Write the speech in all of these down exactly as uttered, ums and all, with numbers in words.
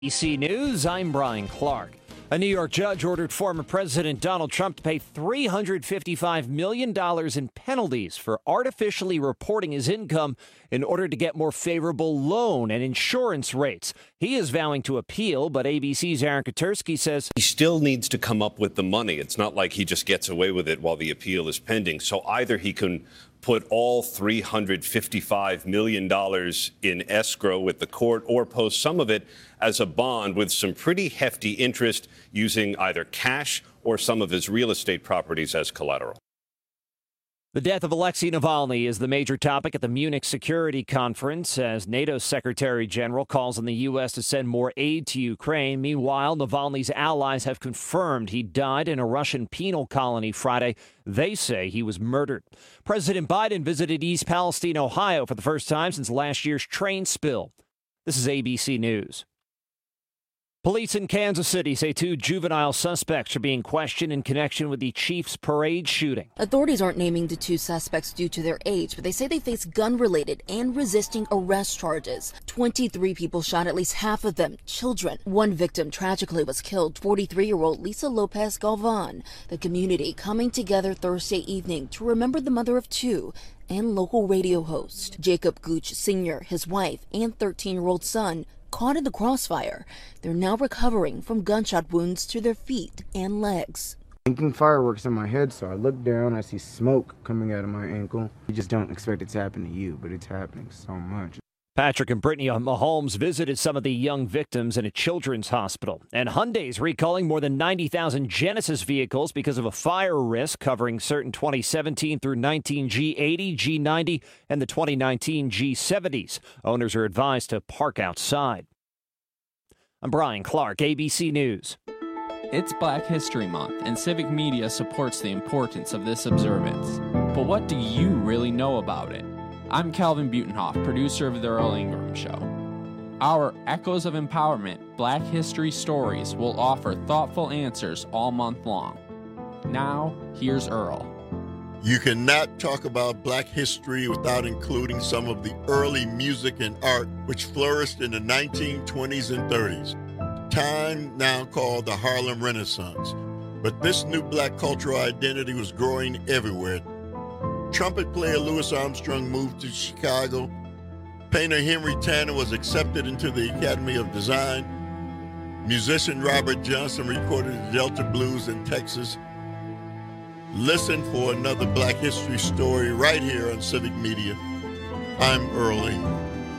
A B C News, I'm Brian Clark. A New York judge ordered former President Donald Trump to pay three hundred fifty-five million dollars in penalties for artificially reporting his income in order to get more favorable loan and insurance rates. He is vowing to appeal, but A B C's Aaron Katersky says he still needs to come up with the money. It's not like he just gets away with it while the appeal is pending. So either he can put all three hundred fifty-five million dollars in escrow with the court or post some of it as a bond with some pretty hefty interest using either cash or some of his real estate properties as collateral. The death of Alexei Navalny is the major topic at the Munich Security Conference as NATO's Secretary General calls on the U S to send more aid to Ukraine. Meanwhile, Navalny's allies have confirmed he died in a Russian penal colony Friday. They say he was murdered. President Biden visited East Palestine, Ohio for the first time since last year's train spill. This is A B C News. Police in Kansas City say two juvenile suspects are being questioned in connection with the Chiefs parade shooting. Authorities aren't naming the two suspects due to their age, but they say they face gun-related and resisting arrest charges. twenty-three people shot, at least half of them children. One victim tragically was killed, forty-three-year-old Lisa Lopez Galvan. The community coming together Thursday evening to remember the mother of two and local radio host. Jacob Gooch Senior, his wife, and thirteen-year-old son caught in the crossfire. They're now recovering from gunshot wounds to their feet and legs. Thinking fireworks in my head, so I look down, I see smoke coming out of my ankle. You just don't expect it to happen to you, but it's happening so much. Patrick and Brittany Mahomes visited some of the young victims in a children's hospital. And Hyundai's recalling more than ninety thousand Genesis vehicles because of a fire risk covering certain twenty seventeen through nineteen G eighty, G ninety, and the twenty nineteen G seventies. Owners are advised to park outside. I'm Brian Clark, A B C News. It's Black History Month, and civic media supports the importance of this observance. But what do you really know about it? I'm Calvin Butenhoff, producer of The Earl Ingram Show. Our Echoes of Empowerment Black History Stories will offer thoughtful answers all month long. Now, here's Earl. You cannot talk about Black history without including some of the early music and art which flourished in the nineteen twenties and thirties, time now called the Harlem Renaissance. But this new Black cultural identity was growing everywhere. Trumpet player Louis Armstrong moved to Chicago. Painter Henry Tanner was accepted into the Academy of Design. Musician Robert Johnson recorded the Delta Blues in Texas. Listen for another Black history story right here on Civic Media. I'm Earl Ingram.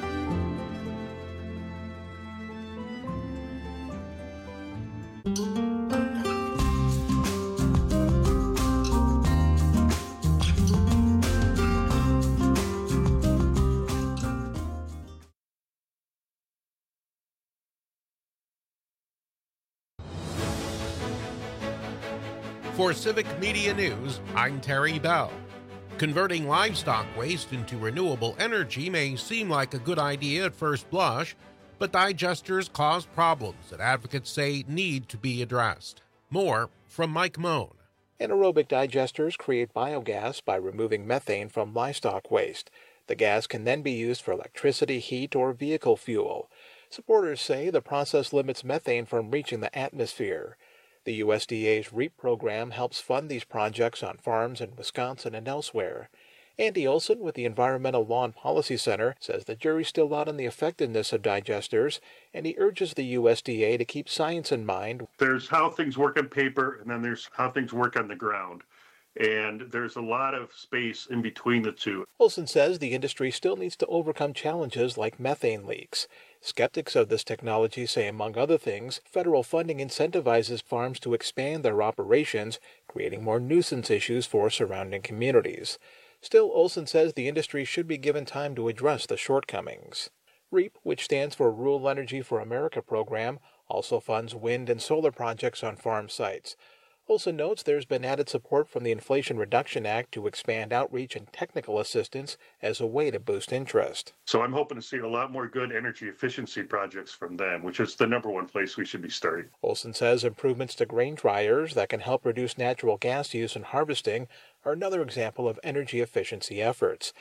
For Civic Media News, I'm Terry Bell. Converting livestock waste into renewable energy may seem like a good idea at first blush, but digesters cause problems that advocates say need to be addressed. More from Mike Moan. Anaerobic digesters create biogas by removing methane from livestock waste. The gas can then be used for electricity, heat, or vehicle fuel. Supporters say the process limits methane from reaching the atmosphere. The U S D A's REAP program helps fund these projects on farms in Wisconsin and elsewhere. Andy Olson with the Environmental Law and Policy Center says the jury's still out on the effectiveness of digesters, and he urges the U S D A to keep science in mind. There's how things work on paper, and then there's how things work on the ground. And there's a lot of space in between the two. Olson says the industry still needs to overcome challenges like methane leaks. Skeptics of this technology say, among other things, federal funding incentivizes farms to expand their operations, creating more nuisance issues for surrounding communities. Still, Olson says the industry should be given time to address the shortcomings. REAP, which stands for Rural Energy for America program, also funds wind and solar projects on farm sites. Olson notes there's been added support from the Inflation Reduction Act to expand outreach and technical assistance as a way to boost interest. So I'm hoping to see a lot more good energy efficiency projects from them, which is the number one place we should be starting. Olson says improvements to grain dryers that can help reduce natural gas use in harvesting are another example of energy efficiency efforts.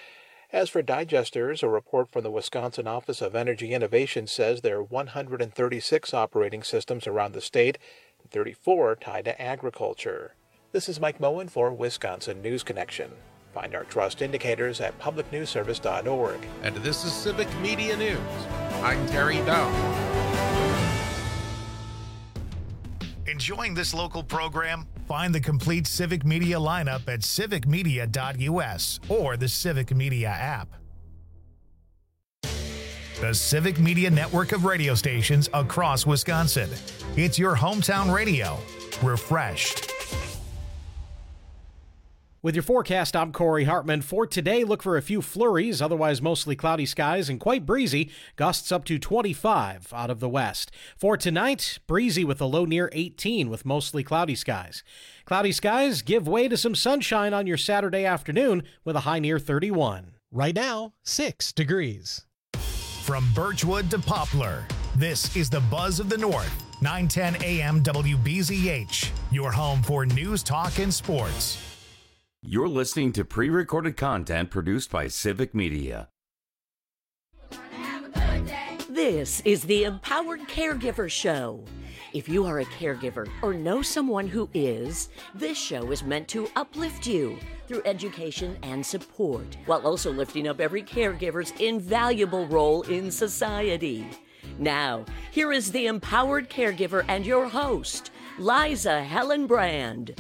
As for digesters, a report from the Wisconsin Office of Energy Innovation says there are one hundred thirty-six operating systems around the state, and thirty-four tied to agriculture. This is Mike Moen for Wisconsin News Connection. Find our trust indicators at public news service dot org. And this is Civic Media News. I'm Terry Bell. Enjoying this local program? Find the complete Civic Media lineup at civic media dot u s or the Civic Media app. The Civic Media network of radio stations across Wisconsin. It's your hometown radio. Refreshed. With your forecast, I'm Corey Hartman. For today, look for a few flurries, otherwise mostly cloudy skies and quite breezy, gusts up to twenty-five out of the west. For tonight, breezy with a low near eighteen with mostly cloudy skies. Cloudy skies give way to some sunshine on your Saturday afternoon with a high near thirty-one. Right now, six degrees. From Birchwood to Poplar, this is the Buzz of the North, nine ten A M W B Z H, your home for news, talk, and sports. You're listening to pre-recorded content produced by Civic Media. This is the Empowered Caregiver Show. If you are a caregiver or know someone who is, this show is meant to uplift you through education and support, while also lifting up every caregiver's invaluable role in society. Now, here is the Empowered Caregiver and your host, Liza Hellenbrand.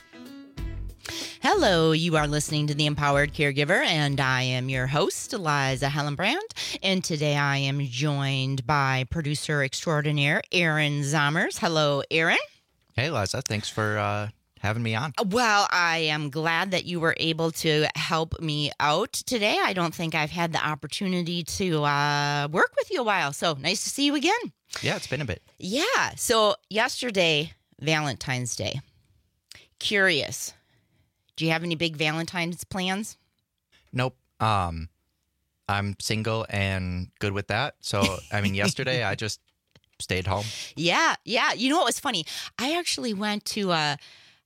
Hello, you are listening to The Empowered Caregiver, and I am your host, Liza Hellenbrand. And today I am joined by producer extraordinaire, Aaron Zommers. Hello, Aaron. Hey, Liza. Thanks for uh, having me on. Well, I am glad that you were able to help me out today. I don't think I've had the opportunity to uh, work with you a while, so nice to see you again. Yeah, it's been a bit. Yeah. So yesterday, Valentine's Day. Curious. Do you have any big Valentine's plans? Nope. Um, I'm single and good with that. So, I mean, yesterday I just stayed home. Yeah, yeah. You know what was funny? I actually went to uh,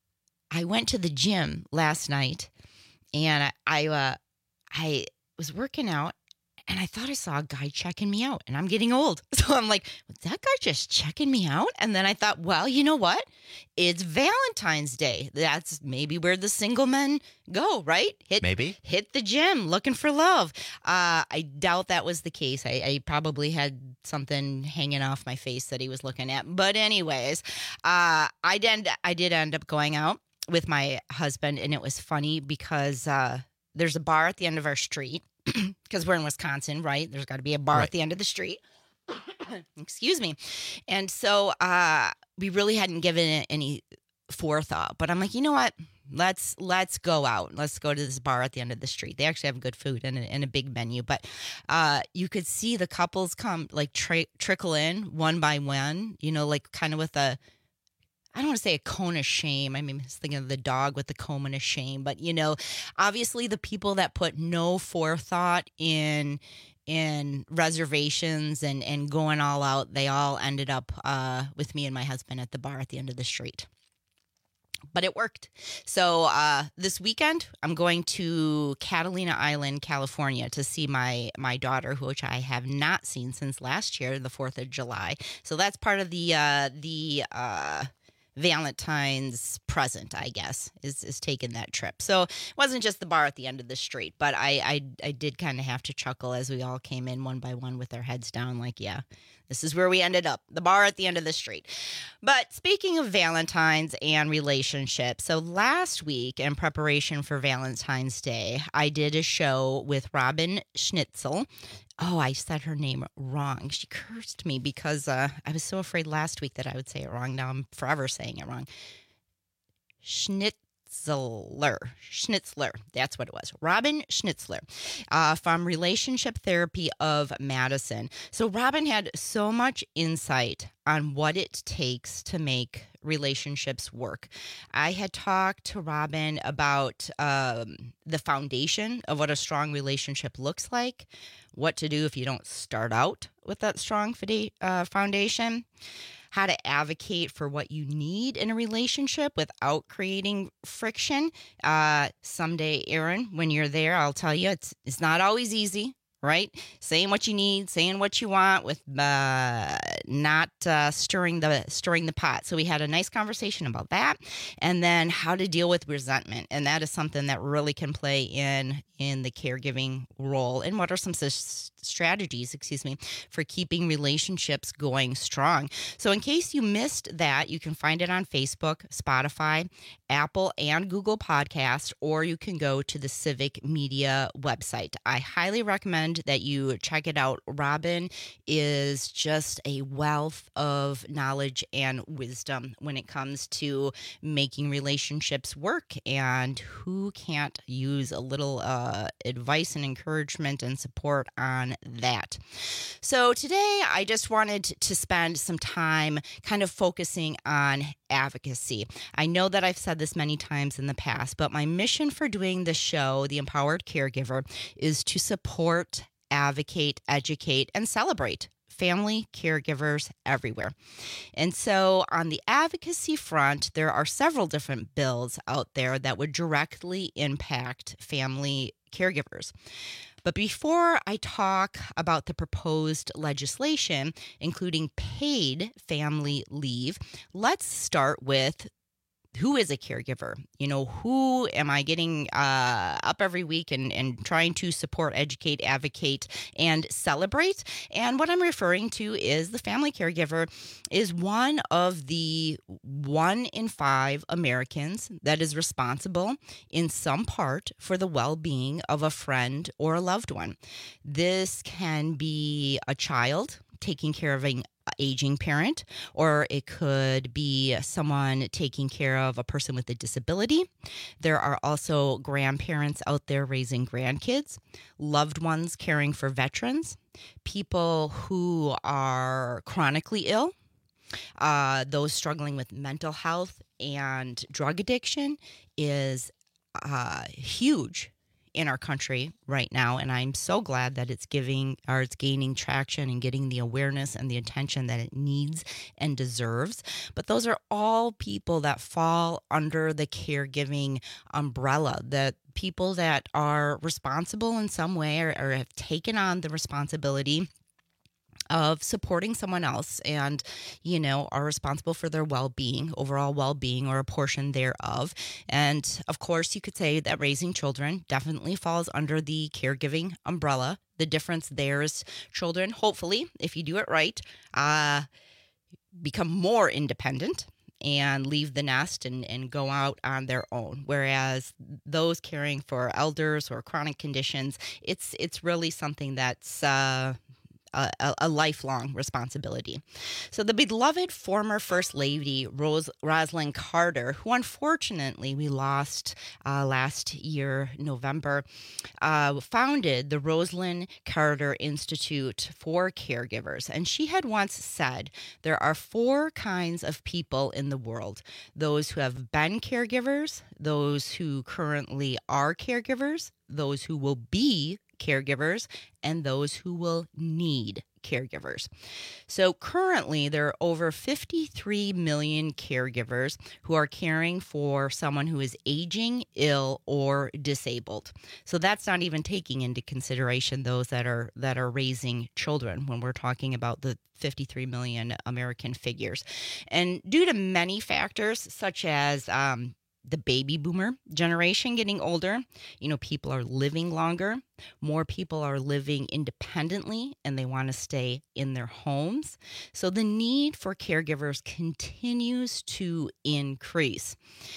I went to the gym last night, and I I, uh, I was working out, and I thought I saw a guy checking me out, and I'm getting old. So I'm like, was that guy just checking me out? And then I thought, well, you know what? It's Valentine's Day. That's maybe where the single men go, right? Hit, maybe. Hit the gym looking for love. Uh, I doubt that was the case. I, I probably had something hanging off my face that he was looking at. But anyways, uh, I, did, I did end up going out with my husband, and it was funny because uh, there's a bar at the end of our street. Because we're in Wisconsin, right? There's got to be a bar right at the end of the street. Excuse me. And so uh, we really hadn't given it any forethought. But I'm like, you know what? Let's let's go out. Let's go to this bar at the end of the street. They actually have good food and a, and a big menu. But uh, you could see the couples come, like, tri- trickle in one by one, you know, like kind of with a, I don't want to say a cone of shame. I mean, I was thinking of the dog with the cone of shame. But, you know, obviously the people that put no forethought in in reservations and, and going all out, they all ended up uh, with me and my husband at the bar at the end of the street. But it worked. So uh, this weekend, I'm going to Catalina Island, California, to see my my daughter, which I have not seen since last year, the fourth of July. So that's part of the uh, the uh, Valentine's present, I guess, is is taking that trip. So it wasn't just the bar at the end of the street, but I I, I did kind of have to chuckle as we all came in one by one with our heads down, like, yeah, this is where we ended up, the bar at the end of the street. But speaking of Valentine's and relationships, so last week in preparation for Valentine's Day, I did a show with Robin Schnitzel. Oh, I said her name wrong. She cursed me because uh, I was so afraid last week that I would say it wrong. Now I'm forever saying it wrong. Schnitzler. Schnitzler. That's what it was. Robin Schnitzler uh, from Relationship Therapy of Madison. So Robin had so much insight on what it takes to make relationships work. I had talked to Robin about um, the foundation of what a strong relationship looks like, what to do if you don't start out with that strong uh, foundation. how to advocate for what you need in a relationship without creating friction. Uh, someday, Aaron, when you're there, I'll tell you it's it's not always easy. Right? Saying what you need, saying what you want with uh, not uh, stirring the stirring the pot. So we had a nice conversation about that, and then how to deal with resentment. And that is something that really can play in in the caregiving role. And what are some s- strategies, excuse me, for keeping relationships going strong? So in case you missed that, you can find it on Facebook, Spotify, Apple, and Google Podcast, or you can go to the Civic Media website. I highly recommend that you check it out. Robin is just a wealth of knowledge and wisdom when it comes to making relationships work, and who can't use a little uh, advice and encouragement and support on that. So today I just wanted to spend some time kind of focusing on advocacy. I know that I've said this many times in the past, but my mission for doing this show, The Empowered Caregiver, is to support, advocate, educate, and celebrate family caregivers everywhere. And so on the advocacy front, there are several different bills out there that would directly impact family caregivers. But before I talk about the proposed legislation, including paid family leave, let's start with who is a caregiver? You know, who am I getting uh, up every week and, and trying to support, educate, advocate, and celebrate? And what I'm referring to is the family caregiver is one of the one in five Americans that is responsible in some part for the well-being of a friend or a loved one. This can be a child taking care of an aging parent, or it could be someone taking care of a person with a disability. There are also grandparents out there raising grandkids, loved ones caring for veterans, people who are chronically ill, uh, those struggling with mental health and drug addiction is uh, huge in our country right now, and I'm so glad that it's giving or it's gaining traction and getting the awareness and the attention that it needs and deserves. But those are all people that fall under the caregiving umbrella, that people that are responsible in some way or, or have taken on the responsibility of supporting someone else and, you know, are responsible for their well-being, overall well-being, or a portion thereof. And of course, you could say that raising children definitely falls under the caregiving umbrella. The difference there is children, hopefully, if you do it right, uh, become more independent and leave the nest and, and go out on their own. Whereas those caring for elders or chronic conditions, it's it's really something that's uh, A, a lifelong responsibility. So the beloved former First Lady, Rose, Rosalynn Carter, who unfortunately we lost uh, last year, November, uh, founded the Rosalynn Carter Institute for Caregivers. And she had once said, there are four kinds of people in the world: those who have been caregivers, those who currently are caregivers, those who will be caregivers, and those who will need caregivers. So currently there are over fifty-three million caregivers who are caring for someone who is aging, ill, or disabled. So that's not even taking into consideration those that are that are raising children when we're talking about the fifty-three million American figures. And due to many factors such as um, the baby boomer generation getting older, you know, people are living longer. More people are living independently and they want to stay in their homes. So the need for caregivers continues to increase.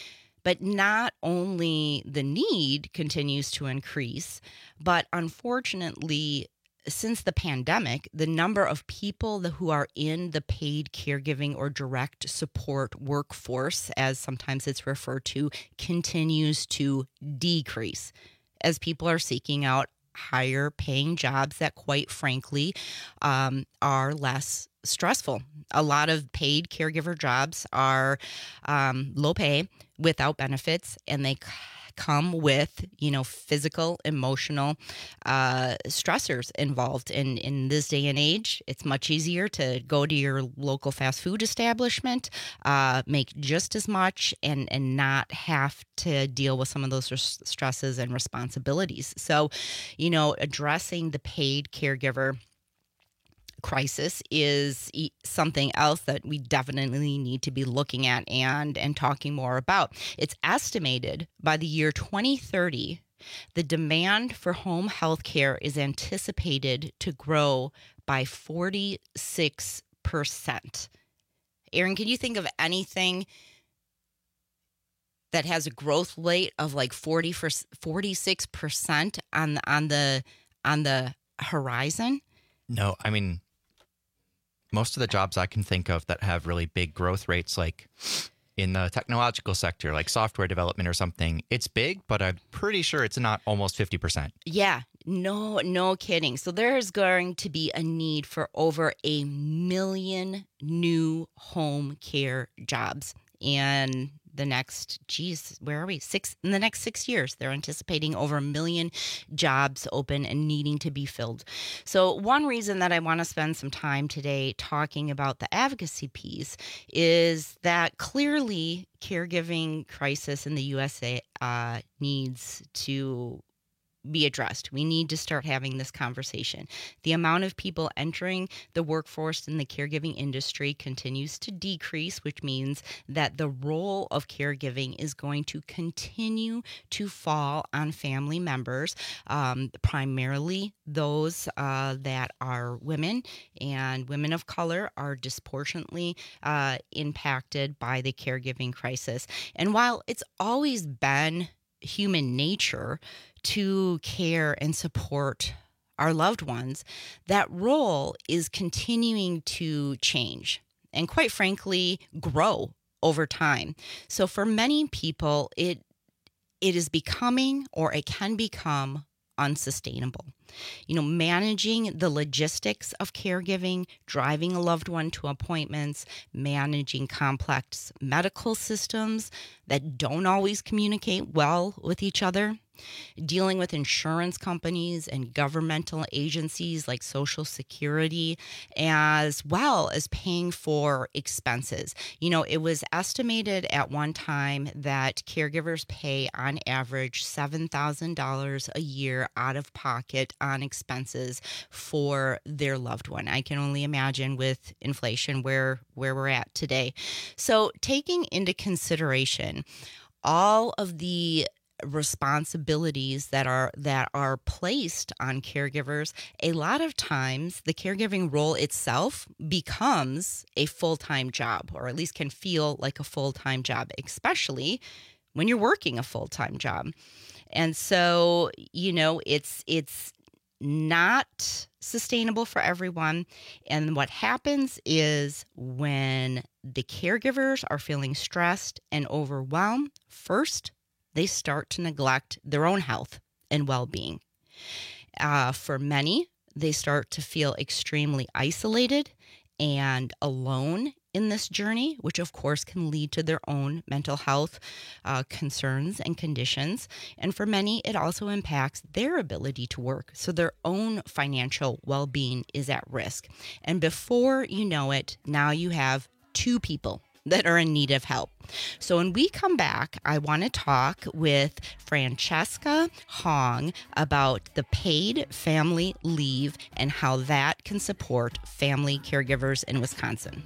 But not only the need continues to increase, but unfortunately, since the pandemic, the number of people who are in the paid caregiving or direct support workforce, as sometimes it's referred to, continues to decrease as people are seeking out higher paying jobs that, quite frankly, um, are less stressful. A lot of paid caregiver jobs are um, low pay, without benefits, and they come with, you know, physical, emotional uh, stressors involved. And in this day and age, it's much easier to go to your local fast food establishment, uh, make just as much, and, and not have to deal with some of those stresses and responsibilities. So, you know, addressing the paid caregiver crisis is something else that we definitely need to be looking at and and talking more about. It's estimated by the year twenty thirty, the demand for home health care is anticipated to grow by forty-six percent. Aaron, can you think of anything that has a growth rate of like forty for forty-six percent on on the on the horizon? No, I mean, most of the jobs I can think of that have really big growth rates, like in the technological sector, like software development or something, it's big, but I'm pretty sure it's not almost fifty percent. Yeah, no, no kidding. So there's going to be a need for over a million new home care jobs. And the next, geez, where are we? Six in the next six years, they're anticipating over a million jobs open and needing to be filled. So one reason that I want to spend some time today talking about the advocacy piece is that clearly caregiving crisis in the U S A uh, needs to be addressed. We need to start having this conversation. The amount of people entering the workforce in the caregiving industry continues to decrease, which means that the role of caregiving is going to continue to fall on family members, um, primarily those uh, that are women, and women of color are disproportionately uh, impacted by the caregiving crisis. And while it's always been human nature to care and support our loved ones, that role is continuing to change and, quite frankly, grow over time. So for many people, it it is becoming, or it can become, unsustainable. You know, managing the logistics of caregiving, driving a loved one to appointments, managing complex medical systems that don't always communicate well with each other, dealing with insurance companies and governmental agencies like Social Security, as well as paying for expenses. You know, it was estimated at one time that caregivers pay on average seven thousand dollars a year out of pocket on expenses for their loved one. I can only imagine with inflation where, where we're at today. So taking into consideration all of the responsibilities that are that are placed on caregivers, a lot of times the caregiving role itself becomes a full-time job, or at least can feel like a full-time job, especially when you're working a full-time job. And so, you know, it's it's not sustainable for everyone. And what happens is when the caregivers are feeling stressed and overwhelmed, first, they start to neglect their own health and well-being. Uh, for many, they start to feel extremely isolated and alone in this journey, which of course can lead to their own mental health uh, concerns and conditions. And for many, it also impacts their ability to work. So their own financial well-being is at risk. And before you know it, now you have two people that are in need of help. So when we come back, I want to talk with Francesca Hong about the paid family leave and how that can support family caregivers in Wisconsin.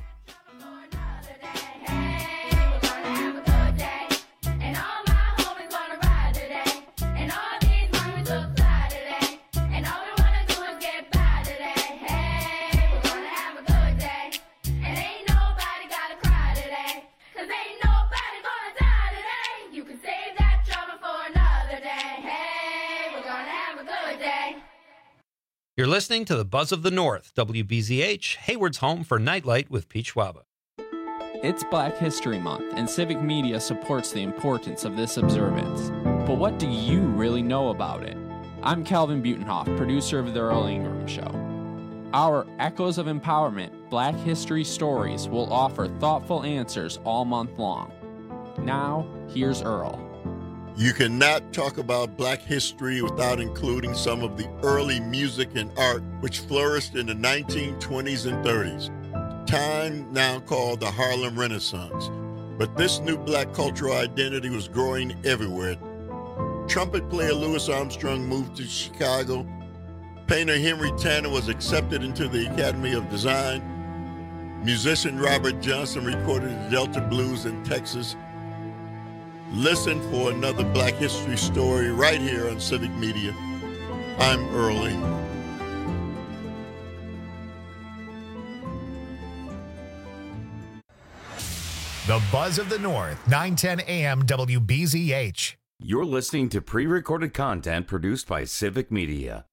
You're listening to the Buzz of the North, W B Z H, Hayward's home for Nightlight with Pete Schwaba. It's Black History Month, and civic media supports the importance of this observance. But what do you really know about it? I'm Calvin Butenhoff, producer of The Earl Ingram Show. Our Echoes of Empowerment Black History Stories will offer thoughtful answers all month long. Now, here's Earl. You cannot talk about Black history without including some of the early music and art which flourished in the nineteen twenties and thirties, time now called the Harlem Renaissance. But this new Black cultural identity was growing everywhere. Trumpet player Louis Armstrong moved to Chicago. Painter Henry Tanner was accepted into the Academy of Design. Musician Robert Johnson recorded the Delta Blues in Texas. Listen for another Black history story right here on Civic Media. I'm Earl Ingram. The Buzz of the North, nine ten A M W B Z H. You're listening to pre-recorded content produced by Civic Media.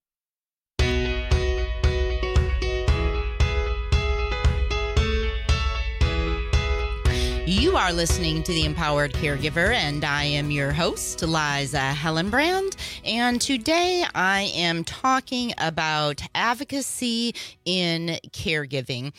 You are listening to The Empowered Caregiver, and I am your host, Liza Hellenbrand. And today I am talking about advocacy in caregiving.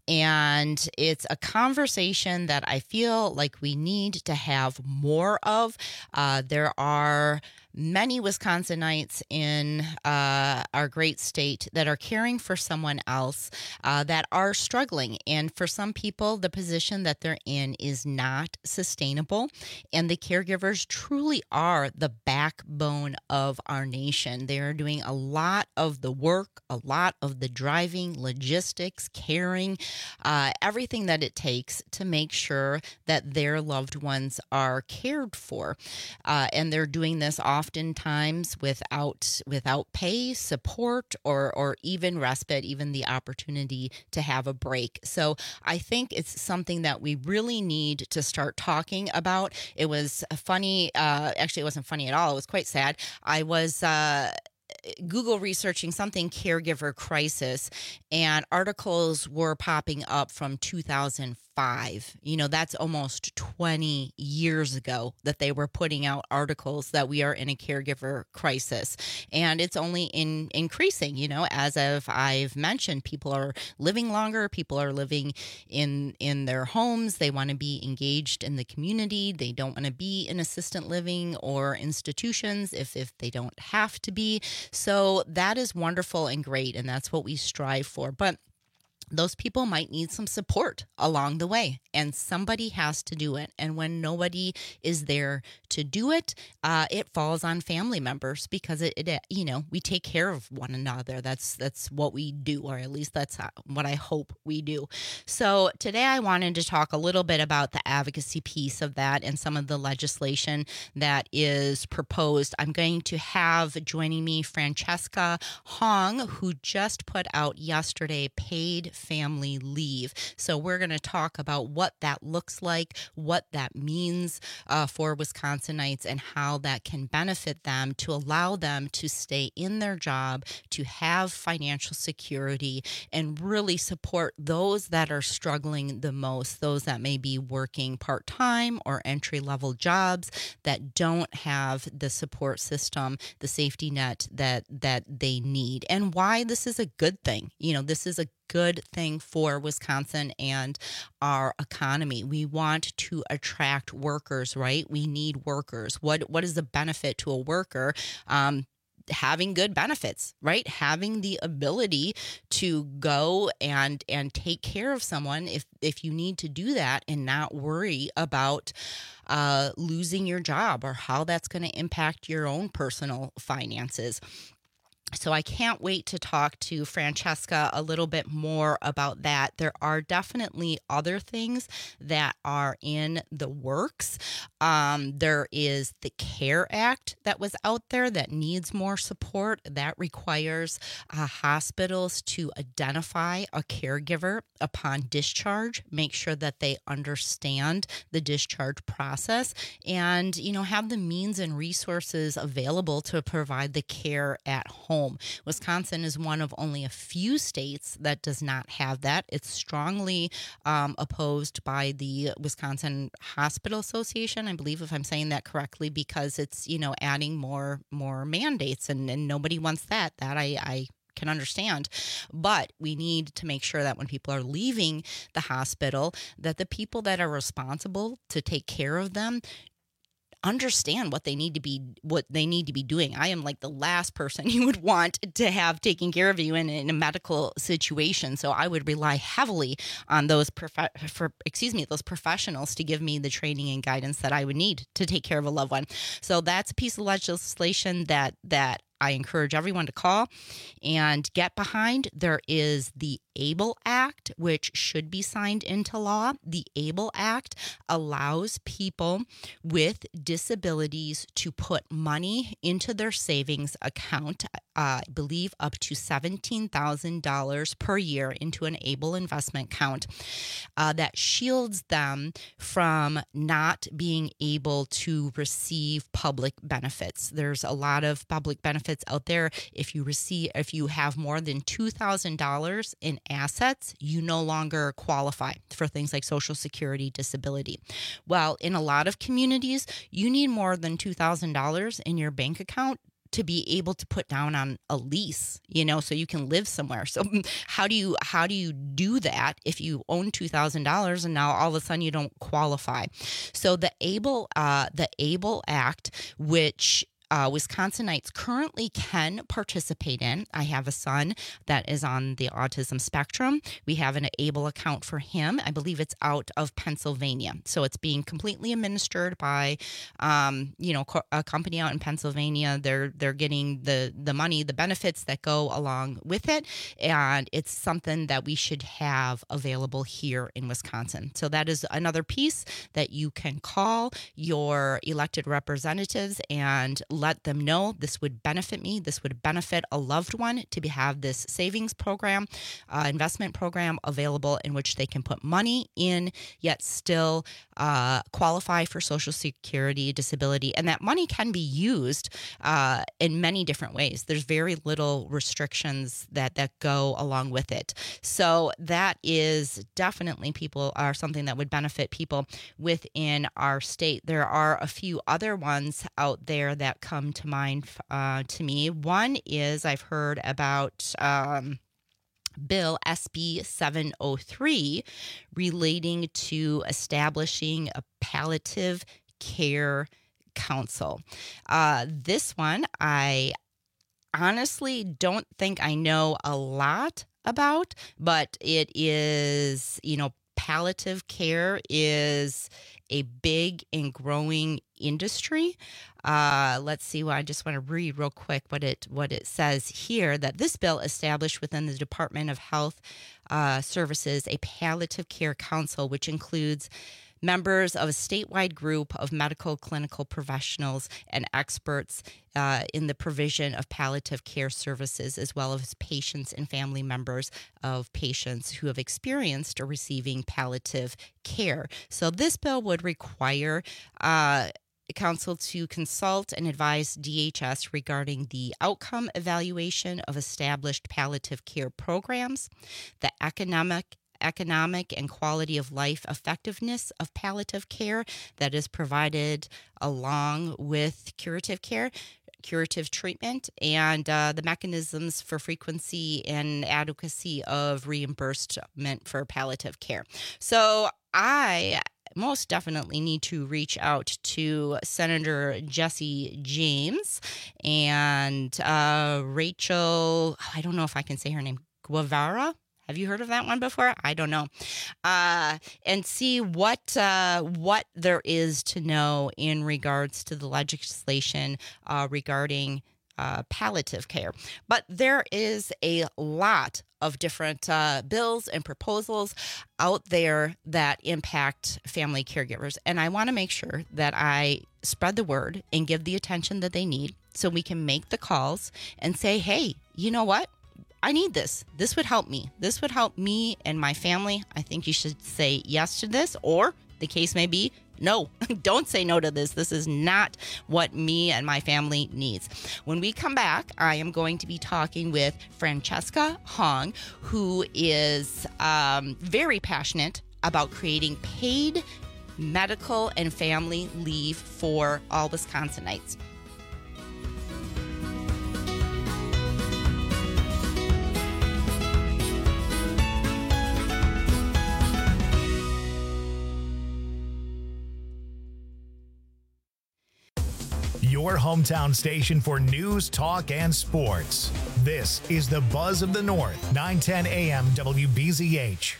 And it's a conversation that I feel like we need to have more of. Uh, there are many Wisconsinites in uh, our great state that are caring for someone else uh, that are struggling. And for some people, the position that they're in is not sustainable. And the caregivers truly are the backbone of our nation. They are doing a lot of the work, a lot of the driving, logistics, caring, uh, everything that it takes to make sure that their loved ones are cared for. Uh, and they're doing this often. Oftentimes without without pay, support, or or even respite, even the opportunity to have a break. So I think it's something that we really need to start talking about. It was funny. Uh, actually, it wasn't funny at all. It was quite sad. I was Uh, Google researching something caregiver crisis, and articles were popping up from two thousand five. You know, that's almost twenty years ago that they were putting out articles that we are in a caregiver crisis. And it's only in increasing, you know, as of I've mentioned, people are living longer, people are living in in their homes, they want to be engaged in the community, they don't want to be in assisted living or institutions if, if they don't have to be. So that is wonderful and great, and that's what we strive for. But those people might need some support along the way, and somebody has to do it. And when nobody is there to do it, uh, it falls on family members because it, it, you know, we take care of one another. That's that's what we do, or at least that's what I hope we do. So today I wanted to talk a little bit about the advocacy piece of that and some of the legislation that is proposed. I'm going to have joining me Francesca Hong, who just put out yesterday paid family leave. So we're going to talk about what that looks like, what that means uh, for Wisconsinites, and how that can benefit them to allow them to stay in their job, to have financial security, and really support those that are struggling the most, those that may be working part-time or entry-level jobs that don't have the support system, the safety net that that they need, and why this is a good thing. You know, this is a good thing for Wisconsin and our economy. We want to attract workers, right? We need workers. What what is the benefit to a worker? Um, having good benefits, right? Having the ability to go and and take care of someone if if you need to do that, and not worry about uh, losing your job or how that's going to impact your own personal finances. So I can't wait to talk to Francesca a little bit more about that. There are definitely other things that are in the works. Um, there is the CARE Act that was out there that needs more support. That requires uh, hospitals to identify a caregiver upon discharge, make sure that they understand the discharge process, and, you know, have the means and resources available to provide the care at home. Wisconsin is one of only a few states that does not have that. It's strongly um, opposed by the Wisconsin Hospital Association, I believe, if I'm saying that correctly, because it's, you know, adding more more mandates, and, and nobody wants that. That I, I can understand. But we need to make sure that when people are leaving the hospital, that the people that are responsible to take care of them understand what they need to be what they need to be doing. I am like the last person you would want to have taking care of you in, in a medical situation. So I would rely heavily on those prof- for excuse me those professionals to give me the training and guidance that I would need to take care of a loved one. So that's a piece of legislation that that I encourage everyone to call and get behind. There is the ABLE Act, which should be signed into law. The ABLE Act allows people with disabilities to put money into their savings account, uh, I believe up to seventeen thousand dollars per year into an ABLE investment account uh, that shields them from not being able to receive public benefits. There's a lot of public benefits out there. If you receive, if you have more than two thousand dollars in assets, you no longer qualify for things like Social Security, disability. Well, in a lot of communities, you need more than two thousand dollars in your bank account to be able to put down on a lease, you know, so you can live somewhere. So how do you how do you do that if you own two thousand dollars and now all of a sudden you don't qualify? So the ABLE uh, the ABLE Act, which Uh, Wisconsinites currently can participate in. I have a son that is on the autism spectrum. We have an ABLE account for him. I believe it's out of Pennsylvania. So it's being completely administered by, um, you know, a company out in Pennsylvania. They're they're getting the, the money, the benefits that go along with it. And it's something that we should have available here in Wisconsin. So that is another piece that you can call your elected representatives and let them know this would benefit me, this would benefit a loved one to be, have this savings program, uh, investment program available in which they can put money in, yet still uh, qualify for Social Security, disability. And that money can be used uh, in many different ways. There's very little restrictions that, that go along with it. So that is definitely people are something that would benefit people within our state. There are a few other ones out there that come to mind uh, to me. One is I've heard about um, Bill S B seven oh three relating to establishing a palliative care council. Uh, this one, I honestly don't think I know a lot about, but it is, you know, palliative care is a big and growing industry. Uh, let's see. Well, I just want to read real quick what it what it says here, that this bill established within the Department of Health uh, Services a palliative care council, which includes members of a statewide group of medical clinical professionals and experts uh, in the provision of palliative care services, as well as patients and family members of patients who have experienced or receiving palliative care. So this bill would require uh, council to consult and advise D H S regarding the outcome evaluation of established palliative care programs, the economic economic and quality of life effectiveness of palliative care that is provided along with curative care, curative treatment, and uh, the mechanisms for frequency and adequacy of reimbursement for palliative care. So I most definitely need to reach out to Senator Jesse James and uh, Rachel, I don't know if I can say her name, Guevara. Have you heard of that one before? I don't know. Uh, and see what uh, what there is to know in regards to the legislation uh, regarding uh, palliative care. But there is a lot of different uh, bills and proposals out there that impact family caregivers. And I want to make sure that I spread the word and give the attention that they need so we can make the calls and say, hey, you know what? I need this. This would help me. This would help me and my family. I think you should say yes to this, or the case may be, no, don't say no to this. This is not what me and my family needs. When we come back, I am going to be talking with Francesca Hong, who is um, very passionate about creating paid medical and family leave for all Wisconsinites. your hometown station for news, talk, and sports. This is the Buzz of the North, nine ten A M W B Z H.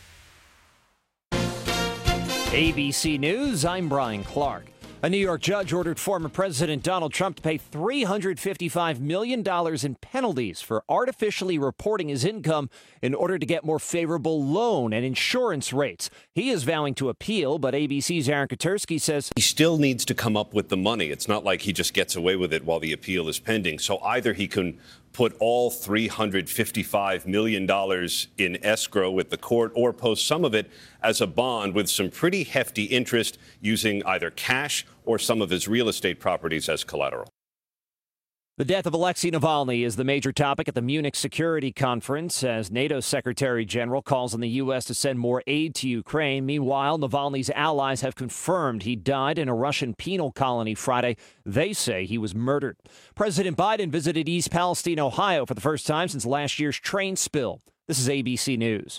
A B C News, I'm Brian Clark. A New York judge ordered former President Donald Trump to pay three hundred fifty-five million dollars in penalties for artificially reporting his income in order to get more favorable loan and insurance rates. He is vowing to appeal, but A B C's Aaron Katersky says he still needs to come up with the money. It's not like he just gets away with it while the appeal is pending. So either he can put all three hundred fifty-five million dollars in escrow with the court or post some of it as a bond with some pretty hefty interest using either cash or some of his real estate properties as collateral. The death of Alexei Navalny is the major topic at the Munich Security Conference as NATO Secretary General calls on the U S to send more aid to Ukraine. Meanwhile, Navalny's allies have confirmed he died in a Russian penal colony Friday. They say he was murdered. President Biden visited East Palestine, Ohio for the first time since last year's train spill. This is A B C News.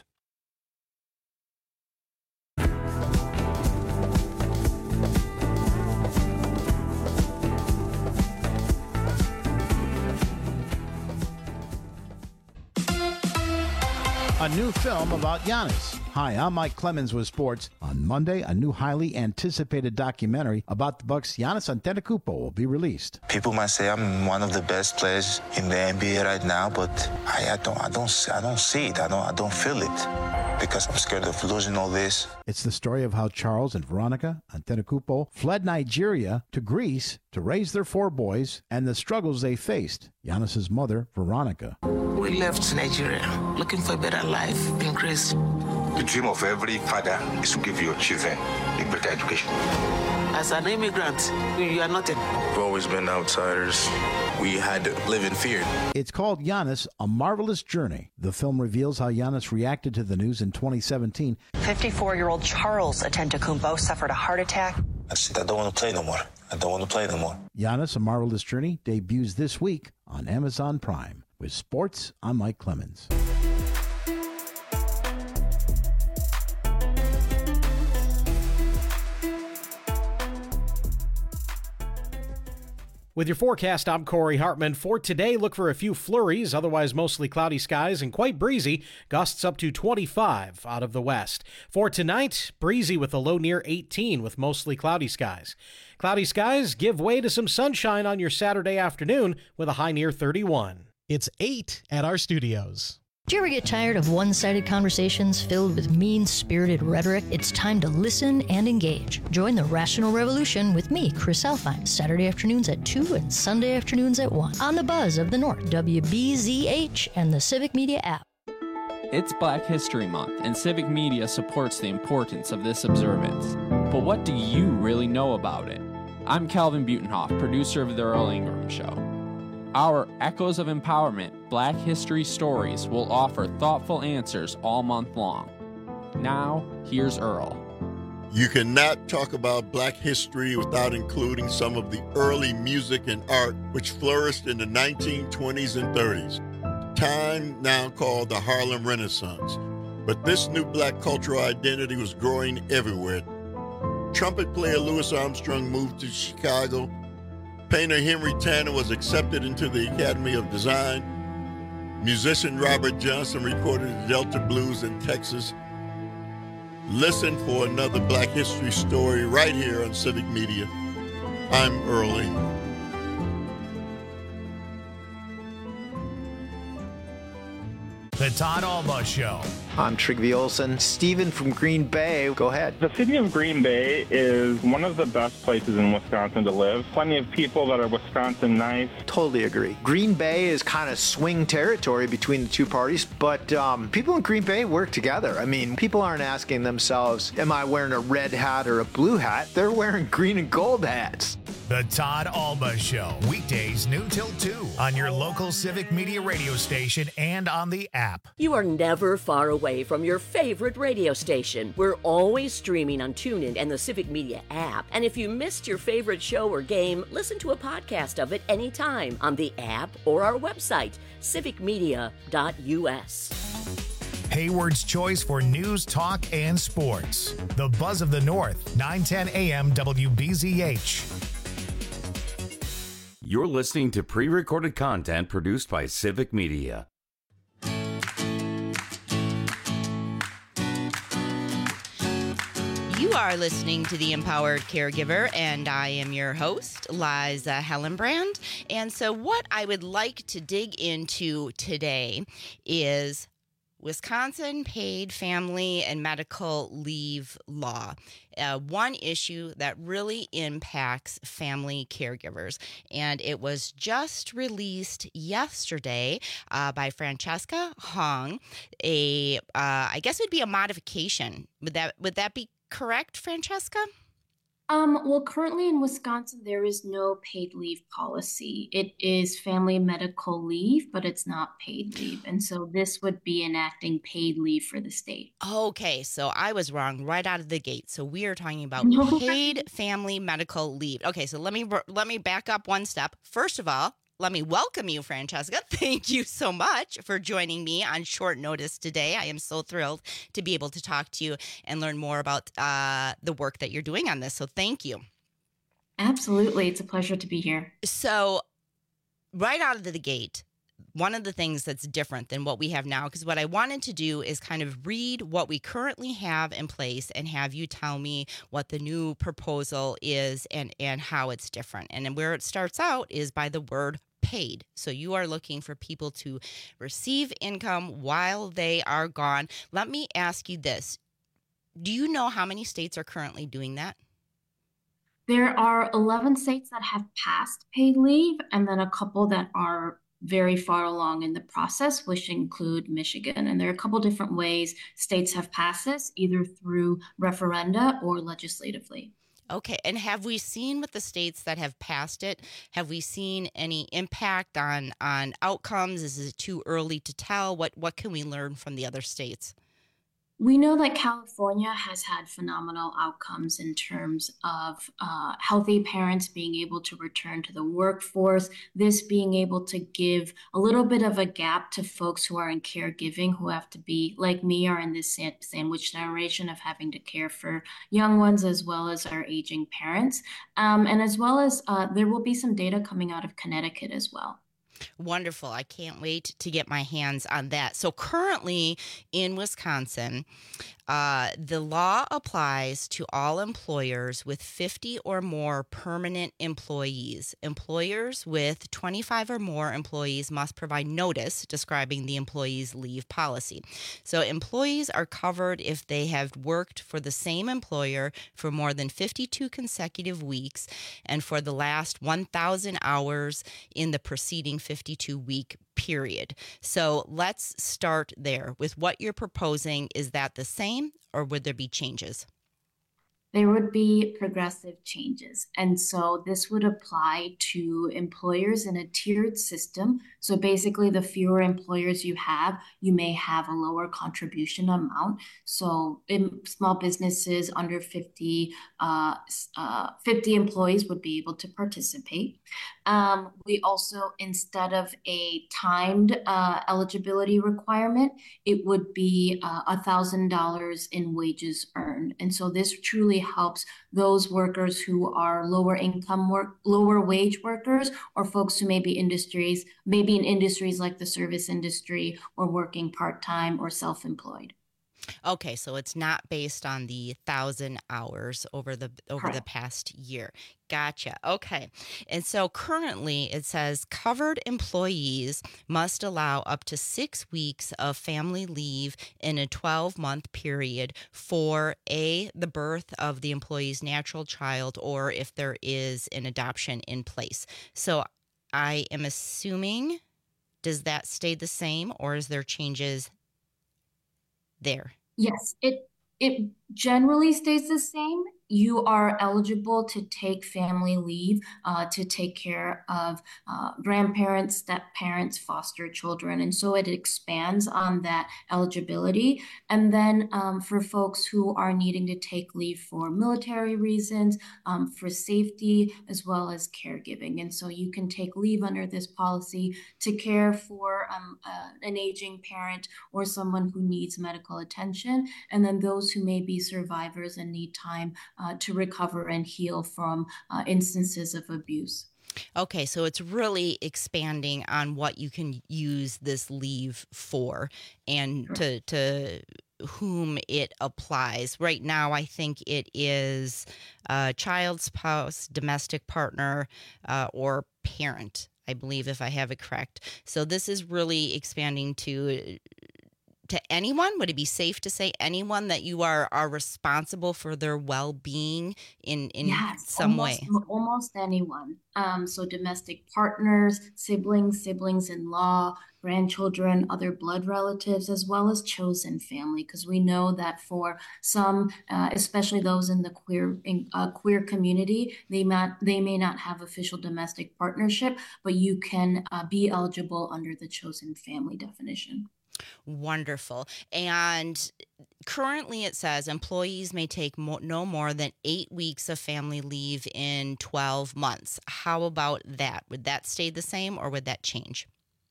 A new film about Giannis. Hi, I'm Mike Clemens with sports. On Monday, a new highly anticipated documentary about the Bucks' Giannis Antetokounmpo will be released. People might say I'm one of the best players in the N B A right now, but I, I don't, I don't, I don't see it. I don't, I don't feel it because I'm scared of losing all this. It's the story of how Charles and Veronica Antetokounmpo fled Nigeria to Greece to raise their four boys and the struggles they faced. Giannis's mother, Veronica. We left Nigeria looking for a better life in Greece. The dream of every father is to give your children a better education. As an immigrant, you are nothing. We've always been outsiders. We had to live in fear. It's called Giannis, A Marvelous Journey. The film reveals how Giannis reacted to the news in twenty seventeen. fifty-four-year-old Charles Antetokounmpo suffered a heart attack. I said, I don't want to play no more. I don't want to play no more. Giannis, A Marvelous Journey debuts this week on Amazon Prime. With sports, I'm Mike Clemens. With your forecast, I'm Corey Hartman. For today, look for a few flurries, otherwise mostly cloudy skies and quite breezy, gusts up to twenty-five out of the west. For tonight, breezy with a low near eighteen with mostly cloudy skies. Cloudy skies give way to some sunshine on your Saturday afternoon with a high near thirty-one. It's eight at our studios. Do you ever get tired of one-sided conversations filled with mean-spirited rhetoric? It's time to listen and engage. Join the Rational Revolution with me, Chris Alfine, Saturday afternoons at two and Sunday afternoons at one on the Buzz of the North, W B Z H, and the Civic Media app. It's Black History Month, and Civic Media supports the importance of this observance. But what do you really know about it? I'm Calvin Butenhoff, producer of The Earl Ingram Show. Our Echoes of Empowerment Black History Stories will offer thoughtful answers all month long. Now, here's Earl. You cannot talk about Black history without including some of the early music and art which flourished in the nineteen twenties and thirties, time now called the Harlem Renaissance. But this new Black cultural identity was growing everywhere. Trumpet player Louis Armstrong moved to Chicago. Painter Henry Tanner was accepted into the Academy of Design. Musician Robert Johnson recorded the Delta Blues in Texas. Listen for another Black history story right here on Civic Media. I'm Earl Ingram. The Todd Alba Show. I'm Trigby Olson. Stephen from Green Bay, go ahead. The city of Green Bay is one of the best places in Wisconsin to live. Plenty of people that are Wisconsin nice. Totally agree. Green Bay is kind of swing territory between the two parties, but um, people in Green Bay work together. I mean, people aren't asking themselves, am I wearing a red hat or a blue hat? They're wearing green and gold hats. The Todd Alba Show, weekdays noon till two on your local Civic Media radio station and on the app. You are never far away from your favorite radio station. We're always streaming on TuneIn and the Civic Media app. And if you missed your favorite show or game, listen to a podcast of it anytime on the app or our website, civic media dot u s. Hayward's choice for news, talk, and sports. The Buzz of the North, nine ten A M W B Z H. You're listening to pre-recorded content produced by Civic Media. You are listening to The Empowered Caregiver, and I am your host, Liza Hellenbrand. And so what I would like to dig into today is Wisconsin paid family and medical leave law. Uh, one issue that really impacts family caregivers. And it was just released yesterday uh, by Francesca Hong. A, uh, I guess it would be a modification. Would that, would that be correct, Francesca? Um, well, currently in Wisconsin, there is no paid leave policy. It is family medical leave, but it's not paid leave. And so this would be enacting paid leave for the state. Okay, so I was wrong right out of the gate. So we are talking about No. paid family medical leave. Okay, so let me let me back up one step. First of all, let me welcome you, Francesca. Thank you so much for joining me on short notice today. I am so thrilled to be able to talk to you and learn more about uh, the work that you're doing on this. So thank you. Absolutely. It's a pleasure to be here. So right out of the gate, one of the things that's different than what we have now, because what I wanted to do is kind of read what we currently have in place and have you tell me what the new proposal is and, and how it's different. And then where it starts out is by the word paid. So you are looking for people to receive income while they are gone. Let me ask you this. Do you know how many states are currently doing that? There are eleven states that have passed paid leave, and then a couple that are very far along in the process, which include Michigan. And there are a couple different ways states have passed this, either through referenda or legislatively. Okay, and have we seen with the states that have passed it, have we seen any impact on on outcomes? Is it too early to tell? What what can we learn from the other states? We know that California has had phenomenal outcomes in terms of uh, healthy parents being able to return to the workforce, this being able to give a little bit of a gap to folks who are in caregiving, who have to be, like me, are in this san- sandwich generation of having to care for young ones as well as our aging parents. Um, and as well as uh, there will be some data coming out of Connecticut as well. Wonderful. I can't wait to get my hands on that. So currently in Wisconsin, uh, the law applies to all employers with fifty or more permanent employees. Employers with twenty-five or more employees must provide notice describing the employee's leave policy. So employees are covered if they have worked for the same employer for more than fifty-two consecutive weeks and for the last one thousand hours in the preceding fifty-two week period. So let's start there with what you're proposing. Is that the same, or would there be changes? There would be progressive changes. And so this would apply to employers in a tiered system. So basically, the fewer employers you have, you may have a lower contribution amount. So in small businesses under fifty, uh, uh, fifty employees would be able to participate. Um, we also, instead of a timed uh, eligibility requirement, it would be uh, one thousand dollars in wages earned. And so this truly helps those workers who are lower income work, lower wage workers, or folks who may be industries, maybe in industries like the service industry, or working part-time or self-employed. Okay, so it's not based on the thousand hours over the over Correct. the past year. Gotcha. Okay. And so currently it says covered employees must allow up to six weeks of family leave in a twelve-month period for A, the birth of the employee's natural child, or if there is an adoption in place. So I am assuming, does that stay the same, or is there changes there? Yes, it it generally stays the same. You are eligible to take family leave uh, to take care of uh, grandparents, step-parents, foster children. And so it expands on that eligibility. And then um, for folks who are needing to take leave for military reasons, um, for safety, as well as caregiving. And so you can take leave under this policy to care for um, uh, an aging parent or someone who needs medical attention. And then those who may be survivors and need time Uh, to recover and heal from uh, instances of abuse. Okay, so it's really expanding on what you can use this leave for and to to whom it applies. Right now, I think it is a child, spouse, domestic partner, uh, or parent, I believe, if I have it correct. So this is really expanding to to anyone. Would it be safe to say anyone that you are are responsible for their well-being in in Yes, some almost, way? almost anyone. Um, so domestic partners, siblings, siblings-in-law, grandchildren, other blood relatives, as well as chosen family, because we know that for some, uh, especially those in the queer in, uh, queer community, they may they may not have official domestic partnership, but you can uh, be eligible under the chosen family definition. Wonderful. And currently it says employees may take mo- no more than eight weeks of family leave in twelve months. How about that? Would that stay the same or would that change?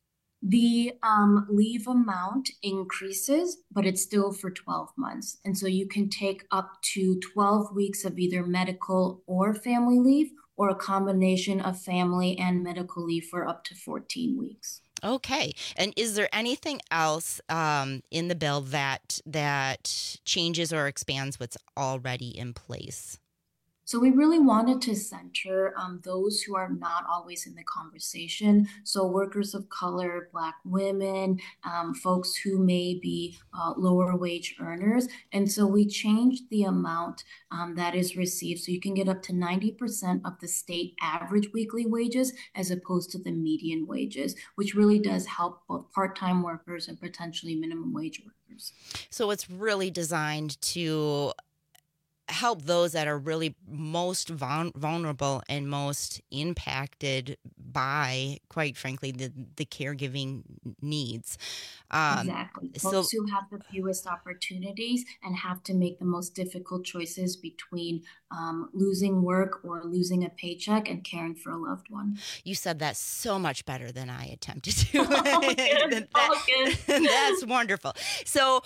The um, leave amount increases, but it's still for twelve months. And so you can take up to twelve weeks of either medical or family leave, or a combination of family and medical leave for up to fourteen weeks. Okay. And is there anything else um, in the bill that that changes or expands what's already in place? So we really wanted to center um, those who are not always in the conversation. So workers of color, Black women, um, folks who may be uh, lower wage earners. And so we changed the amount um, that is received. So you can get up to ninety percent of the state average weekly wages as opposed to the median wages, which really does help both part-time workers and potentially minimum wage workers. So it's really designed to help those that are really most vul- vulnerable and most impacted by, quite frankly, the, the caregiving needs. Um, Exactly. So, Folks who have the fewest opportunities and have to make the most difficult choices between um, losing work or losing a paycheck and caring for a loved one. you said that so much better than I attempted to. All good. All good. That's wonderful. So,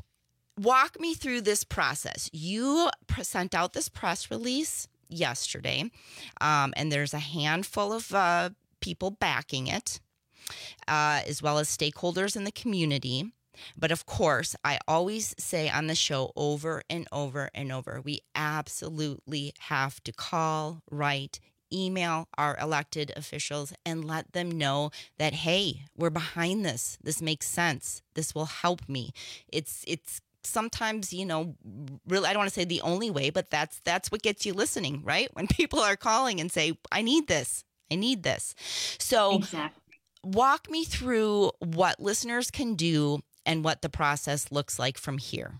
walk me through this process. You pr- sent out this press release yesterday, um, and there's a handful of uh, people backing it, uh, as well as stakeholders in the community. But of course, I always say on the show over and over and over, we absolutely have to call, write, email our elected officials and let them know that, hey, we're behind this. This makes sense. This will help me. It's it's sometimes, you know, really, I don't want to say the only way, but that's that's what gets you listening, right? When people are calling and say, I need this, I need this. So Exactly. walk me through what listeners can do and what the process looks like from here.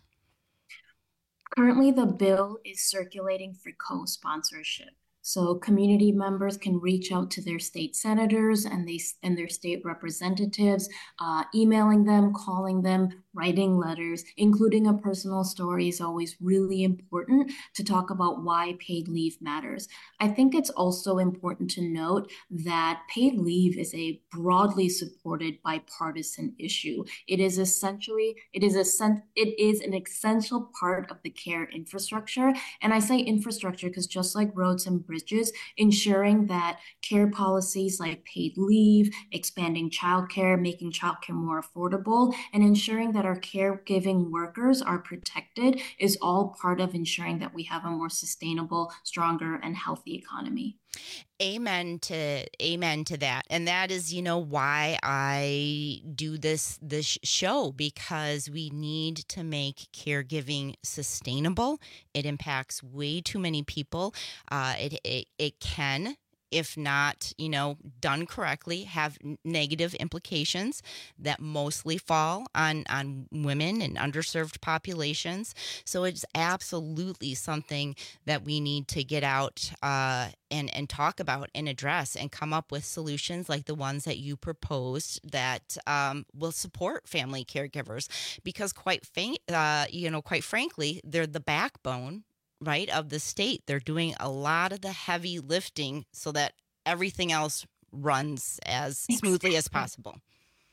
Currently, the bill is circulating for co-sponsorship. So community members can reach out to their state senators and they and their state representatives, uh, emailing them, calling them, writing letters. Including a personal story is always really important to talk about why paid leave matters. I think it's also important to note that paid leave is a broadly supported bipartisan issue. It is essentially it is a it is an essential part of the care infrastructure. And I say infrastructure because just like roads and bridges, ensuring that care policies like paid leave, expanding childcare, making childcare more affordable, and ensuring that our caregiving workers are protected is all part of ensuring that we have a more sustainable, stronger, and healthy economy. Amen to amen to that. And that is, you know, why I do this this show, because we need to make caregiving sustainable. It impacts way too many people. Uh, it, it it can, if not, you know, done correctly, have negative implications that mostly fall on, on women and underserved populations. So it's absolutely something that we need to get out uh, and, and talk about and address and come up with solutions like the ones that you proposed that um, will support family caregivers, because quite, fa- uh, you know, quite frankly, they're the backbone, right, of the state. They're doing a lot of the heavy lifting so that everything else runs as smoothly as possible.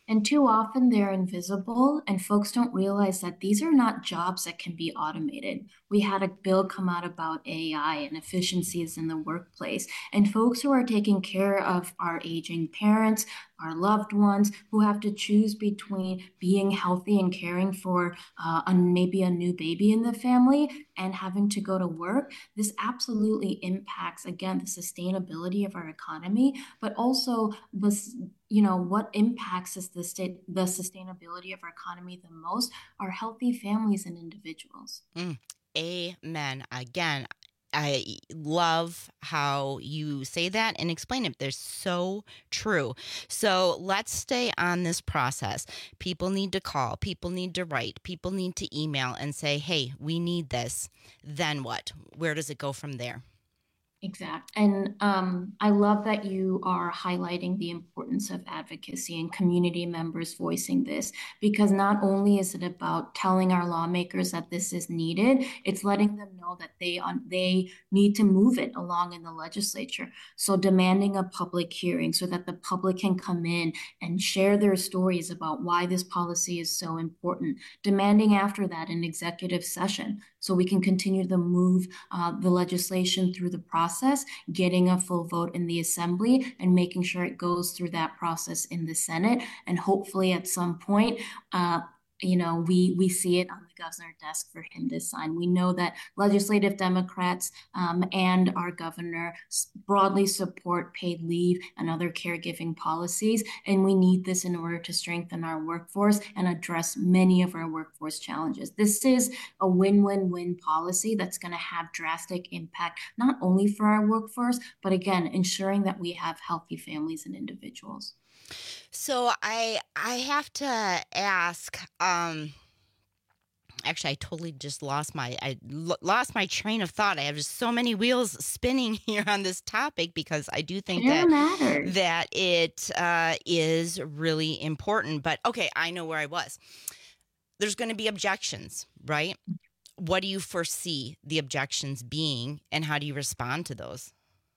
And too often they're invisible, and folks don't realize that these are not jobs that can be automated. We had a bill come out about A I and efficiencies in the workplace, and folks who are taking care of our aging parents, our loved ones who have to choose between being healthy and caring for uh, a, maybe a new baby in the family and having to go to work. This absolutely impacts, again, the sustainability of our economy, but also this, you know, what impacts us the state, the sustainability of our economy the most are healthy families and individuals. Mm, amen. Again, I love how you say that and explain it. They're so true. So let's stay on this process. People need to call. People need to write. People need to email and say, hey, we need this. Then what? Where does it go from there? Exact. And um, I love that you are highlighting the importance of advocacy and community members voicing this, because not only is it about telling our lawmakers that this is needed, it's letting them know that they on, they need to move it along in the legislature. So demanding a public hearing so that the public can come in and share their stories about why this policy is so important. Demanding after that an executive session so we can continue to move uh, the legislation through the process, getting a full vote in the Assembly and making sure it goes through that process in the Senate. And hopefully at some point, uh, you know, we we see it on the governor's desk for him to sign. We know that legislative Democrats um, and our governor broadly support paid leave and other caregiving policies, and we need this in order to strengthen our workforce and address many of our workforce challenges. This is a win-win-win policy that's going to have drastic impact, not only for our workforce, but again, ensuring that we have healthy families and individuals. So I I have to ask. Um, actually, I totally just lost my I l- lost my train of thought. I have just so many wheels spinning here on this topic because I do think that matters. that it uh, is really important. But okay, I know where I was. There's going to be objections, right? What do you foresee the objections being, and how do you respond to those?